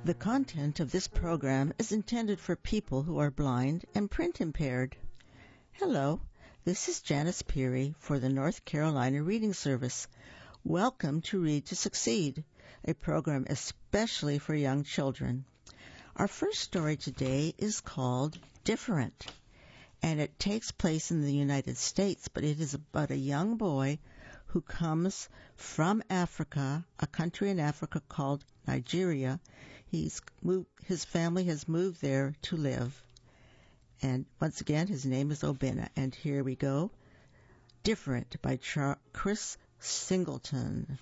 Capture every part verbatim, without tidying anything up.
The content of this program is intended for people who are blind and print impaired. Hello, this is Janice Peary for the North Carolina Reading Service. Welcome to Read to Succeed, a program especially for young children. Our first story today is called Different, and it takes place in the United States, but it is about a young boy who comes from Africa, a country in Africa called Nigeria. He's moved, his family has moved there to live. And once again, his name is Obinna. And here we go. Different by Char- Chris Singleton.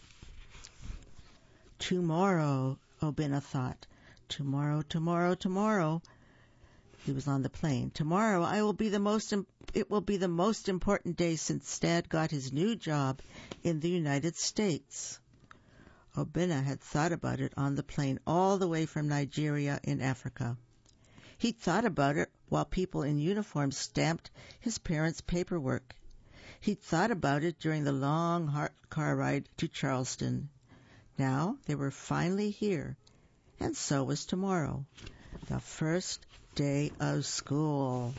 Tomorrow, Obinna thought. Tomorrow, tomorrow, tomorrow. He was on the plane. Tomorrow, I will be the most. Im- it will be the most important day since Dad got his new job in the United States. Obinna had thought about it on the plane all the way from Nigeria in Africa. He thought about it while people in uniform stamped his parents' paperwork. He thought about it during the long hard car ride to Charleston. Now they were finally here, and so was tomorrow, the first day of school.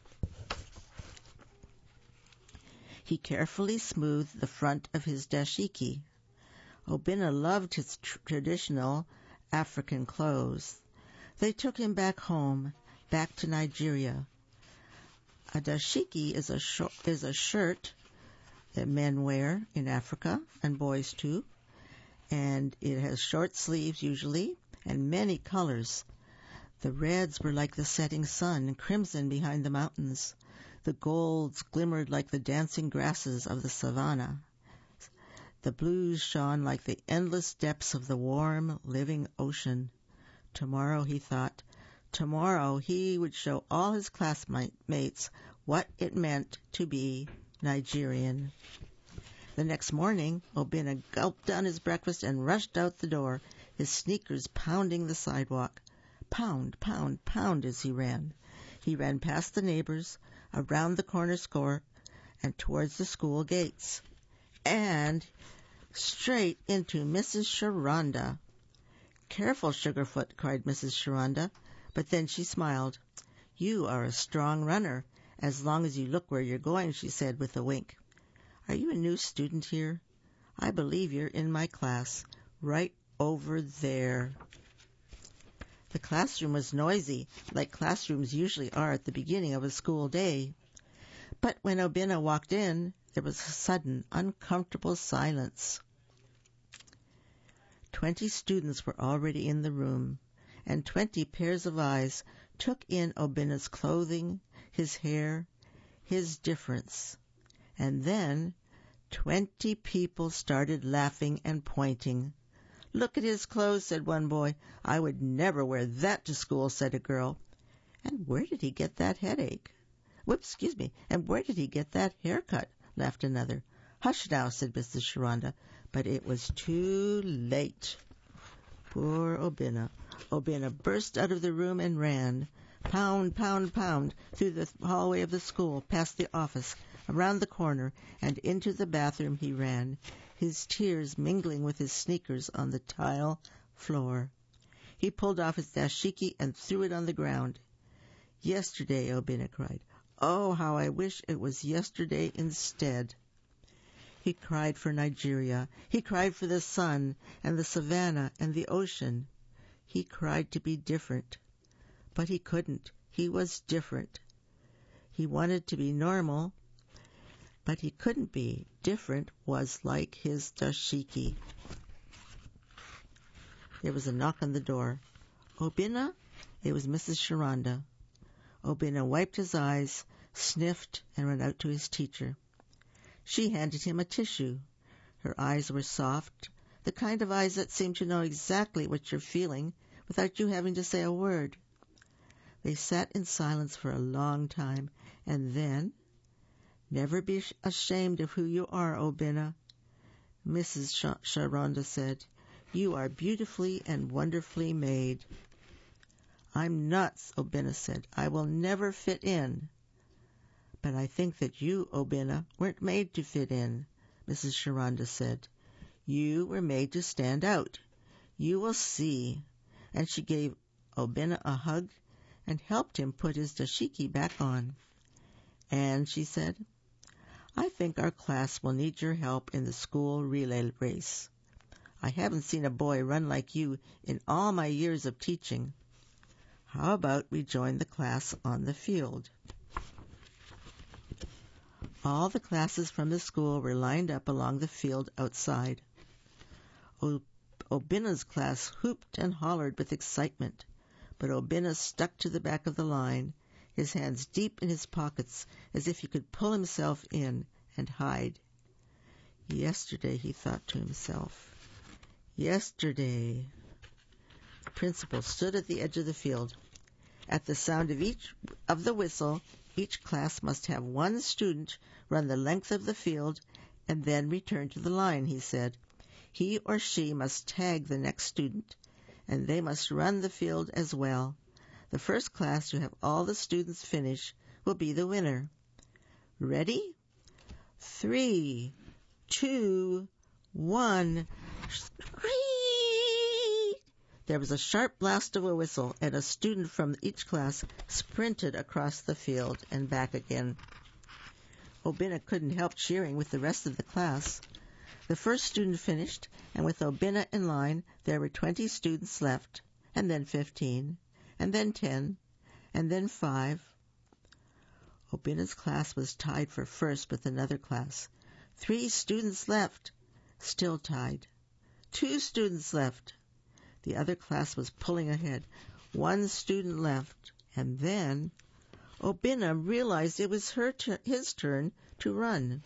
He carefully smoothed the front of his dashiki. Obinna loved his tr- traditional African clothes. They took him back home, back to Nigeria. A dashiki is a, sh- is a shirt that men wear in Africa, and boys too, and it has short sleeves usually, and many colors. The reds were like the setting sun, and crimson behind the mountains. The golds glimmered like the dancing grasses of the savannah. The blues shone like the endless depths of the warm, living ocean. Tomorrow, he thought, tomorrow he would show all his classmates what it meant to be Nigerian. The next morning, Obinna gulped down his breakfast and rushed out the door, his sneakers pounding the sidewalk. Pound, pound, pound as he ran. He ran past the neighbors, around the corner store, and towards the school gates. And straight into Missus Sharonda. "Careful, Sugarfoot," cried Missus Sharonda, but then she smiled. "You are a strong runner, as long as you look where you're going," she said with a wink. "Are you a new student here? I believe you're in my class, right over there." The classroom was noisy, like classrooms usually are at the beginning of a school day. But when Obinna walked in, there was a sudden, uncomfortable silence. Twenty students were already in the room, and twenty pairs of eyes took in Obinna's clothing, his hair, his difference. And then twenty people started laughing and pointing. "Look at his clothes," said one boy. "I would never wear that to school," said a girl. "And where did he get that headache? Whoops, excuse me. And where did he get that haircut?" laughed another. "Hush now," said Missus Sharonda, but it was too late. Poor Obinna. Obinna burst out of the room and ran. Pound, pound, pound, through the hallway of the school, past the office, around the corner, and into the bathroom he ran, his tears mingling with his sneakers on the tile floor. He pulled off his dashiki and threw it on the ground. "Yesterday," Obinna cried. "Oh, how I wish it was yesterday instead." He cried for Nigeria. He cried for the sun and the savannah and the ocean. He cried to be different. But he couldn't. He was different. He wanted to be normal, but he couldn't be. Different was like his dashiki. There was a knock on the door. "Obinna?" It was Missus Sharonda. Obinna wiped his eyes, sniffed, and went out to his teacher. She handed him a tissue. Her eyes were soft, the kind of eyes that seem to know exactly what you're feeling without you having to say a word. They sat in silence for a long time, and then, "Never be ashamed of who you are, Obinna," Missus Sharonda said. "You are beautifully and wonderfully made." "I'm nuts," Obinna said. "I will never fit in." "But I think that you, Obinna, weren't made to fit in," Missus Sharonda said. "You were made to stand out. You will see. and she gave Obinna a hug and helped him put his dashiki back on. And she said, "I think our class will need your help in the school relay race. I haven't seen a boy run like you in all my years of teaching. How about we join the class on the field?" All the classes from the school were lined up along the field outside. O- Obinna's class whooped and hollered with excitement, but Obinna stuck to the back of the line, his hands deep in his pockets as if he could pull himself in and hide. Yesterday, he thought to himself. Yesterday. The principal stood at the edge of the field. At the sound of each of the whistle, each class must have one student run the length of the field and then return to the line, he said. He or she must tag the next student, and they must run the field as well. The first class to have all the students finish will be the winner. Ready? Three, two, one. Screech! There was a sharp blast of a whistle, and a student from each class sprinted across the field and back again. Obinna couldn't help cheering with the rest of the class. The first student finished, and with Obinna in line, there were twenty students left, and then fifteen, and then ten, and then five. Obinna's class was tied for first with another class. Three students left, still tied. Two students left. The other class was pulling ahead. One student left, and then Obinna realized it was her tu- his turn to run.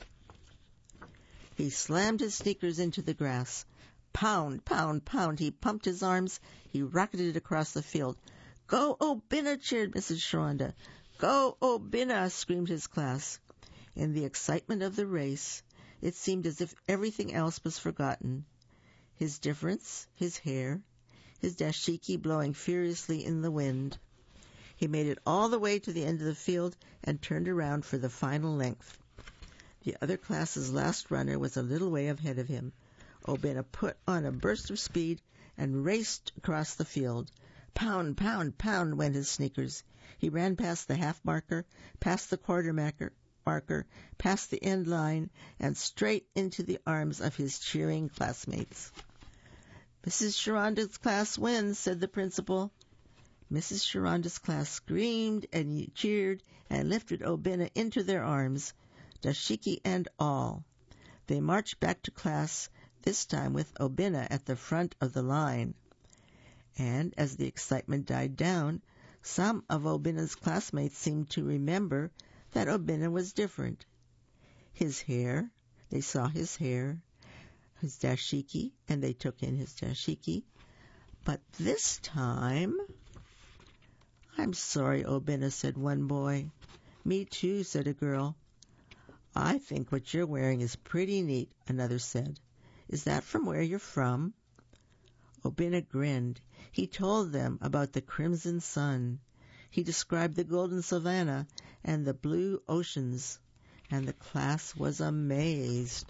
He slammed his sneakers into the grass. Pound, pound, pound. He pumped his arms. He rocketed across the field. "Go, Obinna!" cheered Missus Sharonda. "Go, Obinna!" screamed his class. In the excitement of the race, it seemed as if everything else was forgotten. His difference, his hair, his dashiki blowing furiously in the wind. He made it all the way to the end of the field and turned around for the final length. The other class's last runner was a little way ahead of him. Obinna put on a burst of speed and raced across the field. Pound, pound, pound went his sneakers. He ran past the half marker, past the quarter marker, marker, past the end line, and straight into the arms of his cheering classmates. "Missus Sharonda's class wins," said the principal. Missus Sharonda's class screamed and cheered and lifted Obinna into their arms, dashiki and all. They marched back to class, this time with Obinna at the front of the line. And as the excitement died down, some of Obinna's classmates seemed to remember that Obinna was different. His hair, they saw his hair, his dashiki, and they took in his dashiki. But this time... "I'm sorry, Obinna," said one boy. "Me too," said a girl. "I think what you're wearing is pretty neat," another said. "Is that from where you're from?" Obinna grinned. He told them about the crimson sun. He described the golden savanna and the blue oceans, and the class was amazed.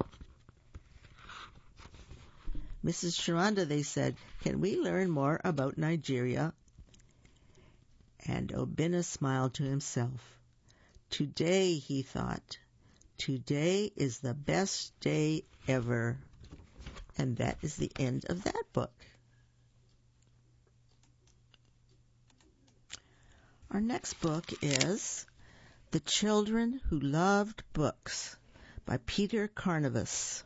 "Missus Sharonda," they said, "can we learn more about Nigeria?" And Obinna smiled to himself. Today, he thought, today is the best day ever. And that is the end of that book. Our next book is The Children Who Loved Books by Peter Carnivus.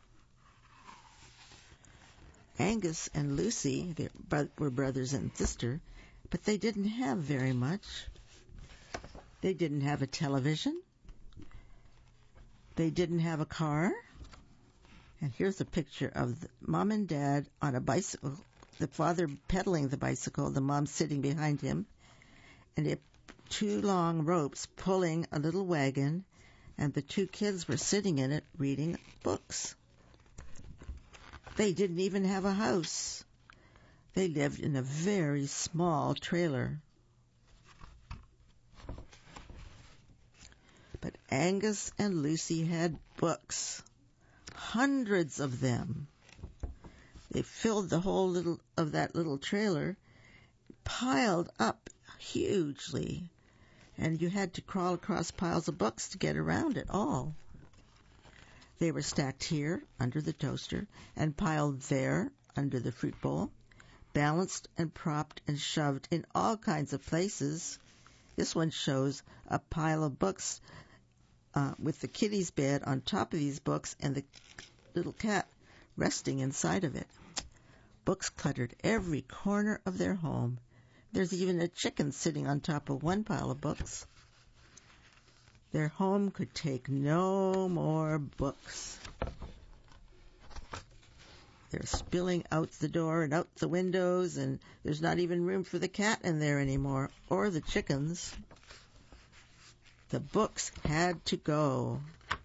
Angus and Lucy they were brothers and sister, but they didn't have very much. They didn't have a television. They didn't have a car. And here's a picture of the mom and dad on a bicycle, the father pedaling the bicycle, the mom sitting behind him, and it, two long ropes pulling a little wagon, and the two kids were sitting in it reading books. They didn't even have a house. They lived in a very small trailer. But Angus and Lucy had books, hundreds of them. They filled the whole little of that little trailer, piled up hugely, and you had to crawl across piles of books to get around it all. They were stacked here under the toaster and piled there under the fruit bowl, balanced and propped and shoved in all kinds of places. This one shows a pile of books uh, with the kitty's bed on top of these books and the little cat resting inside of it. Books cluttered every corner of their home. There's even a chicken sitting on top of one pile of books. Their home could take no more books. They're spilling out the door and out the windows, and there's not even room for the cat in there anymore, or the chickens. The books had to go.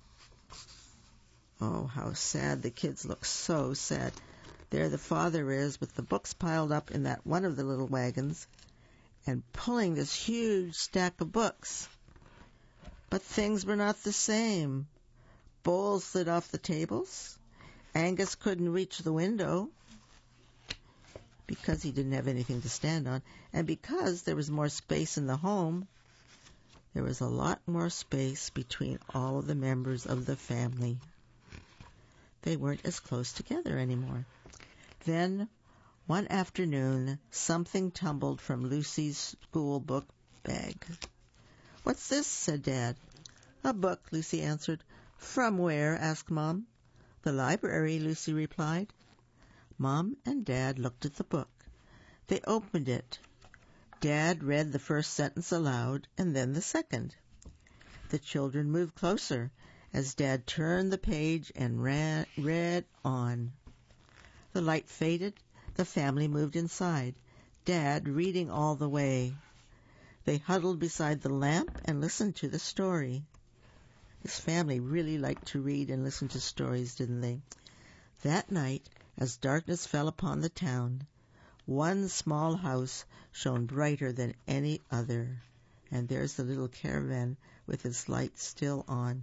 Oh, how sad. The kids look so sad. There the father is with the books piled up in that one of the little wagons and pulling this huge stack of books. But things were not the same. Bowls slid off the tables. Angus couldn't reach the window because he didn't have anything to stand on. And because there was more space in the home, there was a lot more space between all of the members of the family. They weren't as close together anymore. Then, one afternoon, something tumbled from Lucy's school book bag. "What's this?" said Dad. "A book," Lucy answered. "From where?" asked Mom. "The library," Lucy replied. Mom and Dad looked at the book. They opened it. Dad read the first sentence aloud and then the second. The children moved closer as Dad turned the page and ran, read on. The light faded. The family moved inside, Dad reading all the way. They huddled beside the lamp and listened to the story. This family really liked to read and listen to stories, didn't they? That night, as darkness fell upon the town, one small house shone brighter than any other, and there's the little caravan with its light still on.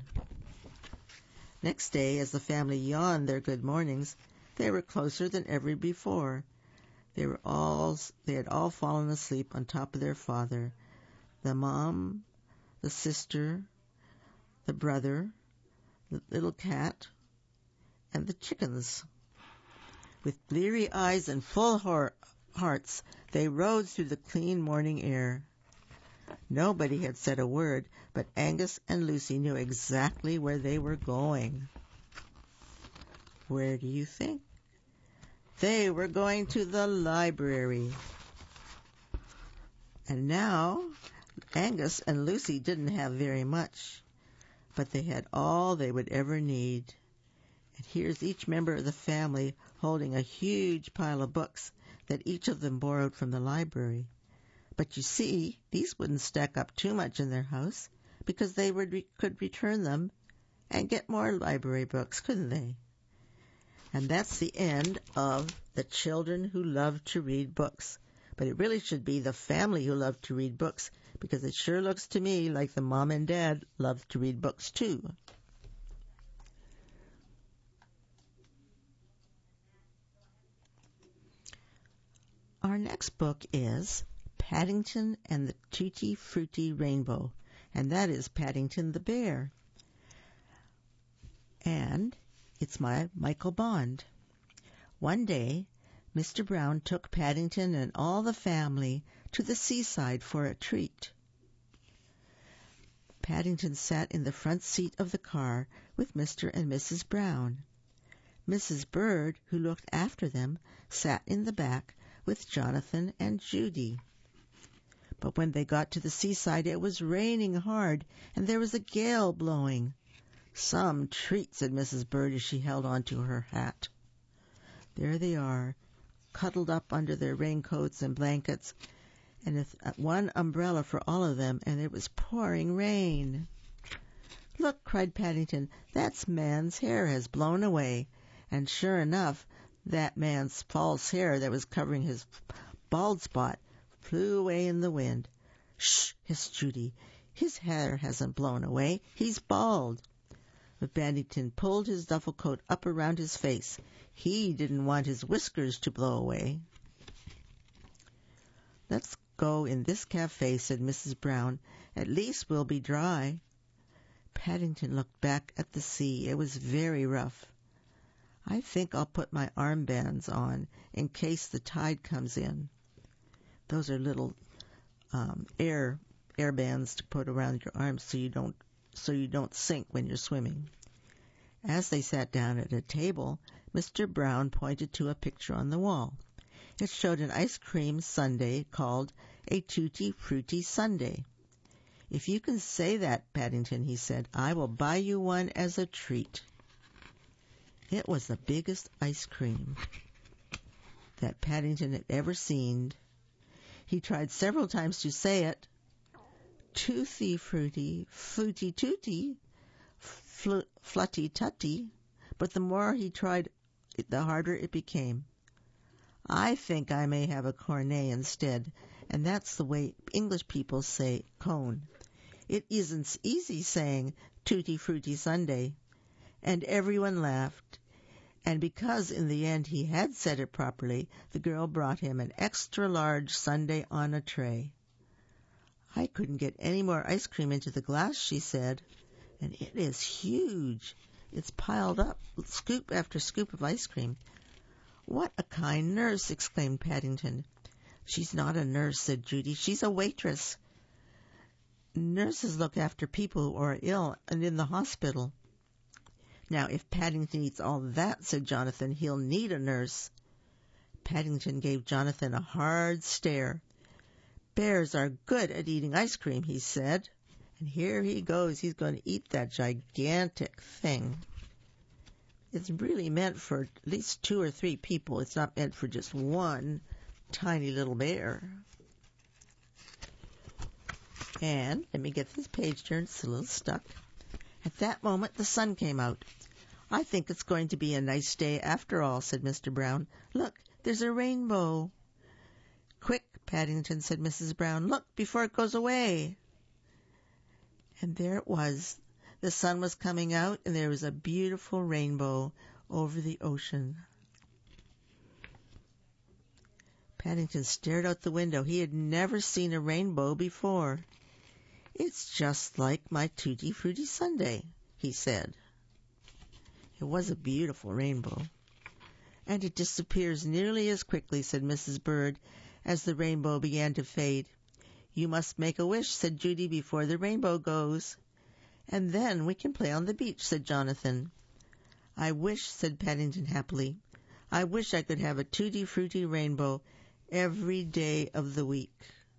Next day, as the family yawned their good mornings, they were closer than ever before. They were all they had all fallen asleep on top of their father, the mom, the sister, the brother, the little cat, and the chickens. With bleary eyes and full heart, hearts, they rode through the clean morning air. Nobody had said a word, but Angus and Lucy knew exactly where they were going. Where do you think? They were going to the library. And now, Angus and Lucy didn't have very much, but they had all they would ever need. And here's each member of the family holding a huge pile of books that each of them borrowed from the library. But you see, these wouldn't stack up too much in their house, because they would re- could return them and get more library books, couldn't they? And that's the end of The Children Who Love to Read Books. But it really should be The Family Who Love to Read Books, because it sure looks to me like the mom and dad love to read books too. Our next book is Paddington and the Tutti Frutti Rainbow, and that is Paddington the Bear. And it's by Michael Bond. One day, Mister Brown took Paddington and all the family to the seaside for a treat. Paddington sat in the front seat of the car with Mister and Missus Brown. Missus Bird, who looked after them, sat in the back with Jonathan and Judy. But when they got to the seaside, it was raining hard, and there was a gale blowing. "Some treat," said Missus Bird as she held on to her hat. There they are, cuddled up under their raincoats and blankets, and with one umbrella for all of them, and it was pouring rain. "Look," cried Paddington, "that man's hair has blown away." And sure enough, that man's false hair that was covering his bald spot flew away in the wind. "Shh!" hissed Judy. "His hair hasn't blown away. He's bald." But Paddington pulled his duffel coat up around his face. He didn't want his whiskers to blow away. Let's go in this cafe, said Missus Brown. At least we'll be dry. Paddington looked back at the sea. It was very rough. I think I'll put my armbands on in case the tide comes in. Those are little um, air air bands to put around your arms so you don't so you don't sink when you're swimming. As they sat down at a table, Mister Brown pointed to a picture on the wall. It showed an ice cream sundae called a Tutti Frutti Sundae. If you can say that, Paddington, he said, I will buy you one as a treat. It was the biggest ice cream that Paddington had ever seen. He tried several times to say it. Tutti Frutti, Frutti Tutti, fl- Flutty Tutty, but the more he tried, the harder it became. I think I may have a cornet instead, and that's the way English people say cone. It isn't easy saying Tutti Frutti Sundae. And everyone laughed. And because in the end he had said it properly, the girl brought him an extra-large sundae on a tray. I couldn't get any more ice cream into the glass, she said, and it is huge. It's piled up, scoop after scoop of ice cream. What a kind nurse, exclaimed Paddington. She's not a nurse, said Judy. She's a waitress. Nurses look after people who are ill and in the hospital. Now, if Paddington eats all that, said Jonathan, he'll need a nurse. Paddington gave Jonathan a hard stare. Bears are good at eating ice cream, he said. And here he goes. He's going to eat that gigantic thing. It's really meant for at least two or three people. It's not meant for just one tiny little bear. And let me get this page turned. It's a little stuck. At that moment, the sun came out. I think it's going to be a nice day after all, said Mister Brown. Look, there's a rainbow. Quick, Paddington, said Missus Brown. Look, before it goes away. And there it was. The sun was coming out, and there was a beautiful rainbow over the ocean. Paddington stared out the window. He had never seen a rainbow before. It's just like my Tutti Frutti Sundae, he said. It was a beautiful rainbow. And it disappears nearly as quickly, said Missus Bird, as the rainbow began to fade. You must make a wish, said Judy, before the rainbow goes. And then we can play on the beach, said Jonathan. I wish, said Paddington happily, I wish I could have a Tutti Frutti rainbow every day of the week.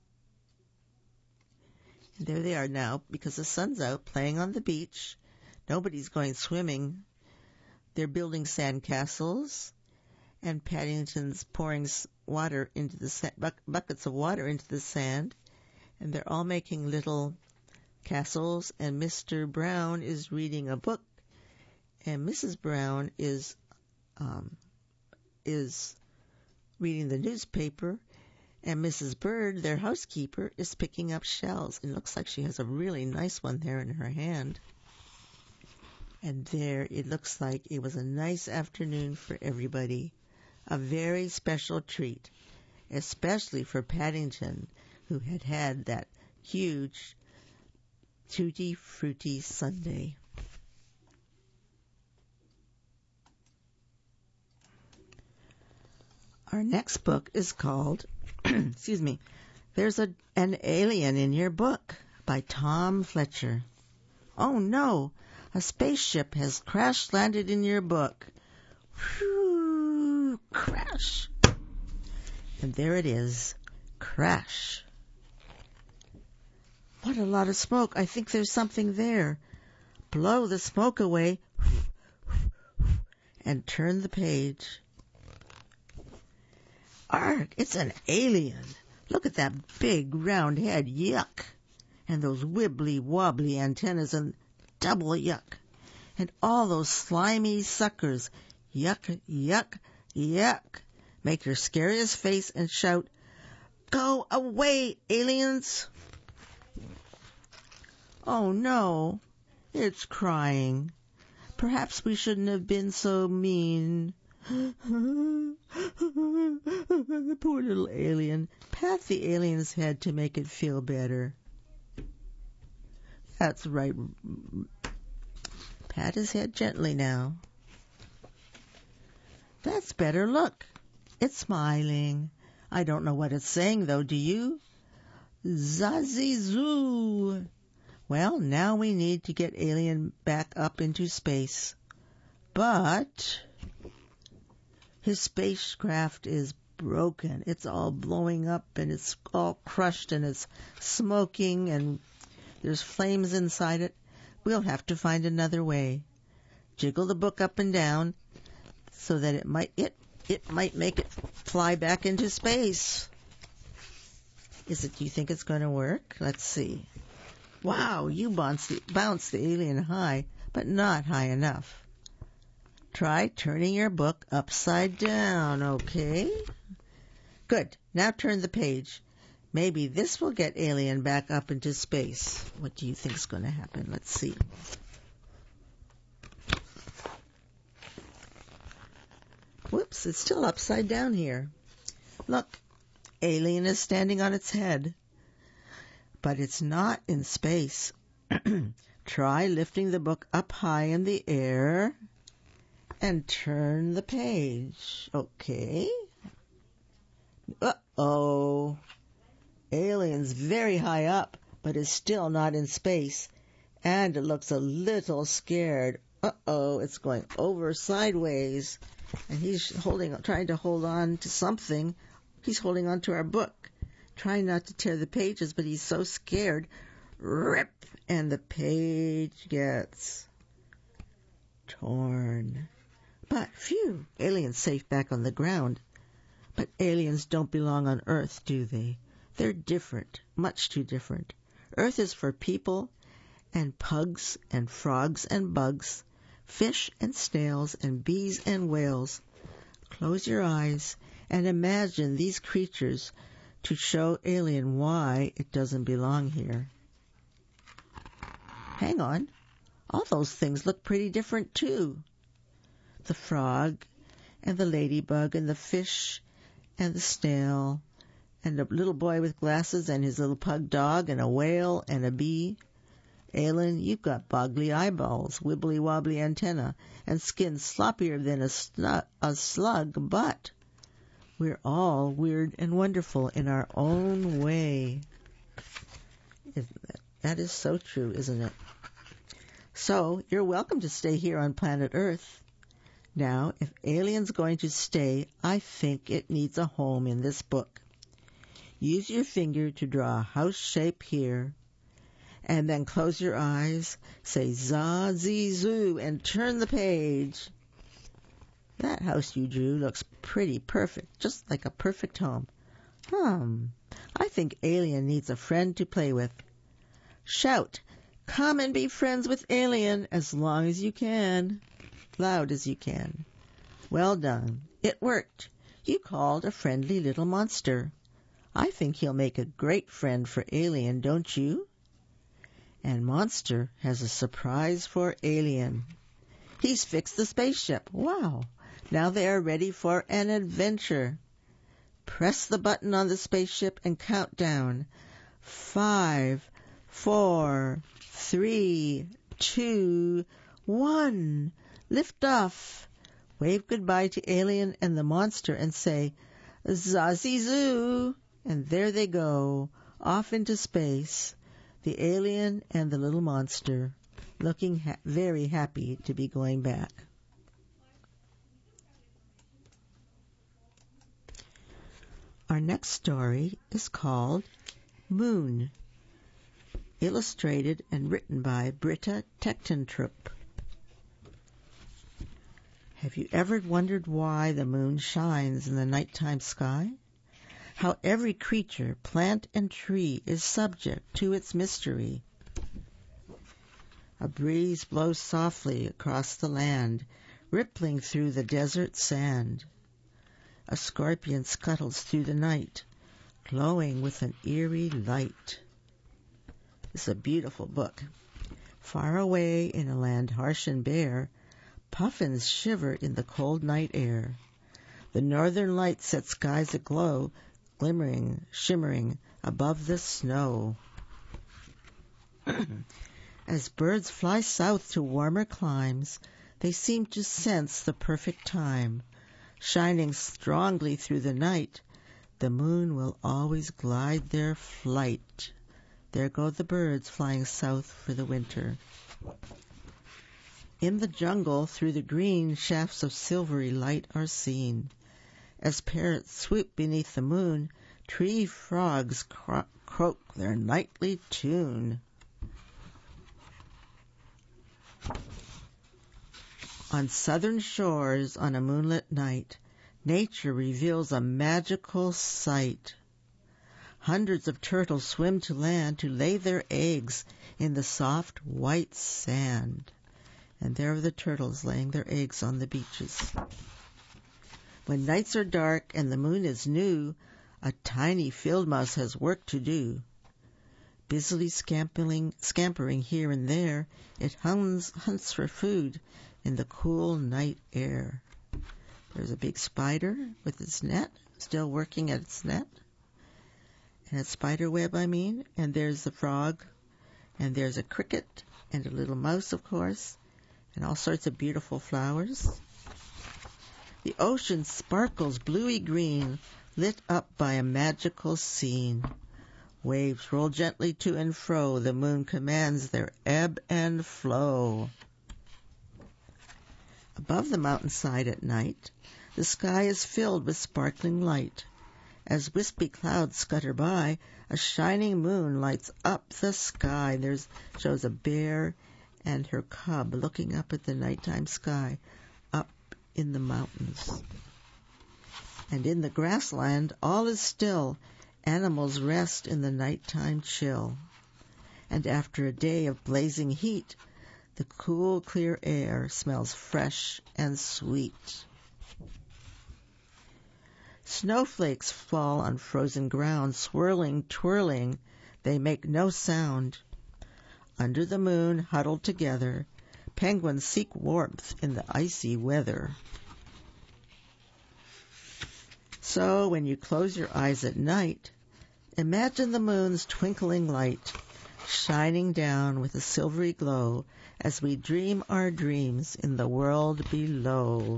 And there they are now, because the sun's out, playing on the beach. Nobody's going swimming. They're building sand castles, and Paddington's pouring water into the sa- bu- buckets of water into the sand, and they're all making little castles, and Mister Brown is reading a book, and Missus Brown is um, is reading the newspaper, and Missus Bird, their housekeeper, is picking up shells. It looks like she has a really nice one there in her hand. And there it looks like it was a nice afternoon for everybody. A very special treat, especially for Paddington, who had had that huge Tutti Frutti Sundae. Our next book is called, excuse me, There's a, an Alien in Your Book by Tom Fletcher. Oh no, a spaceship has crash-landed in your book. Whew, crash. And there it is, crash. What a lot of smoke. I think there's something there. Blow the smoke away and turn the page. Arg, it's an alien. Look at that big round head, yuck. And those wibbly-wobbly antennas, and double yuck. And all those slimy suckers, yuck, yuck, yuck. Make your scariest face and shout, Go away, aliens! Oh no, it's crying. Perhaps we shouldn't have been so mean. The poor little alien. Pat the alien's head to make it feel better. That's right. Pat his head gently now. That's better. Look. It's smiling. I don't know what it's saying, though, do you? Zazizoo. Well, now we need to get Alien back up into space. But his spacecraft is broken. It's all blowing up, and it's all crushed, and it's smoking, and there's flames inside it. We'll have to find another way. Jiggle the book up and down so that it might it it might make it fly back into space. Is it? Do you think it's going to work? Let's see. Wow, you bounced the, bounced the alien high, but not high enough. Try turning your book upside down, okay? Good. Now turn the page. Maybe this will get Alien back up into space. What do you think is going to happen? Let's see. Whoops, it's still upside down here. Look, Alien is standing on its head. But it's not in space. Try lifting the book up high in the air and turn the page. Okay. Uh-oh. Alien's very high up, but is still not in space. And it looks a little scared. Uh-oh, it's going over sideways. And he's holding, trying to hold on to something. He's holding on to our book, trying not to tear the pages, but he's so scared. Rip! And the page gets torn. But, phew, Alien's safe back on the ground. But aliens don't belong on Earth, do they? They're different, much too different. Earth is for people and pugs and frogs and bugs, fish and snails and bees and whales. Close your eyes and imagine these creatures to show Alien why it doesn't belong here. Hang on. All those things look pretty different, too. The frog and the ladybug and the fish and the snail and a little boy with glasses and his little pug dog and a whale and a bee. Alien, you've got boggly eyeballs, wibbly-wobbly antenna, and skin sloppier than a, snu- a slug, but we're all weird and wonderful in our own way. That is so true, isn't it? So, you're welcome to stay here on planet Earth. Now, if Alien's going to stay, I think it needs a home in this book. Use your finger to draw a house shape here, and then close your eyes, say za-zee-zoo, and turn the page. That house you drew looks pretty perfect, just like a perfect home. Hmm, I think Alien needs a friend to play with. Shout, come and be friends with Alien as long as you can. Loud as you can. Well done. It worked. You called a friendly little monster. I think he'll make a great friend for Alien, don't you? And Monster has a surprise for Alien. He's fixed the spaceship. Wow. Now they are ready for an adventure. Press the button on the spaceship and count down. Five, four, three, two, one. Lift off. Wave goodbye to Alien and the monster and say, Zazizoo. And there they go, off into space, the alien and the little monster, looking ha- very happy to be going back. Our next story is called Moon, illustrated and written by Britta Teckentrup. Have you ever wondered why the moon shines in the nighttime sky? How every creature, plant and tree is subject to its mystery. A breeze blows softly across the land, rippling through the desert sand. A scorpion scuttles through the night, glowing with an eerie light. It's a beautiful book. Far away in a land harsh and bare, Puffins shiver in the cold night air. The northern lights set skies aglow, glimmering, shimmering above the snow. As birds fly south to warmer climes, they seem to sense the perfect time. Shining strongly through the night, the moon will always glide their flight. There go the birds flying south for the winter. In the jungle, through the green, shafts of silvery light are seen. As parrots swoop beneath the moon, tree frogs cro- croak their nightly tune. On southern shores, on a moonlit night, nature reveals a magical sight. Hundreds of turtles swim to land to lay their eggs in the soft white sand. And there are the turtles laying their eggs on the beaches. When nights are dark and the moon is new, a tiny field mouse has work to do. Busily scampering, scampering here and there, it hums, hunts for food in the cool night air. There's a big spider with its net, still working at its net. And its spider web, I mean. And there's the frog. And there's a cricket and a little mouse, of course. And all sorts of beautiful flowers. The ocean sparkles bluey green, lit up by a magical scene. Waves roll gently to and fro. The moon commands their ebb and flow. Above the mountainside at night, the sky is filled with sparkling light. As wispy clouds scutter by, a shining moon lights up the sky. There's shows a bear and her cub looking up at the nighttime sky, up in the mountains. And in the grassland, all is still. Animals rest in the nighttime chill. And after a day of blazing heat, the cool, clear air smells fresh and sweet. Snowflakes fall on frozen ground, swirling, twirling, they make no sound. Under the moon, huddled together, penguins seek warmth in the icy weather. So, when you close your eyes at night, imagine the moon's twinkling light, shining down with a silvery glow as we dream our dreams in the world below.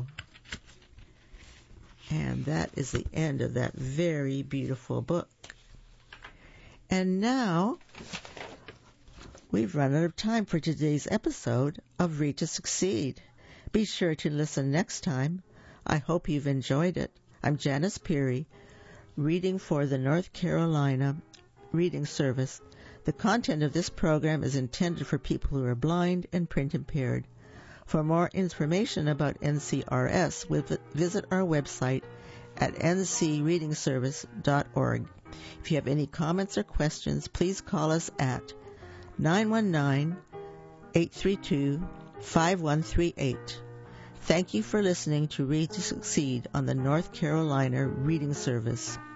And that is the end of that very beautiful book. And now, we've run out of time for today's episode of Read to Succeed. Be sure to listen next time. I hope you've enjoyed it. I'm Janice Peary, reading for the North Carolina Reading Service. The content of this program is intended for people who are blind and print impaired. For more information about N C R S, visit our website at n c reading service dot org. If you have any comments or questions, please call us at nine one nine, eight three two, five one three eight. Thank you for listening to Read to Succeed on the North Carolina Reading Service.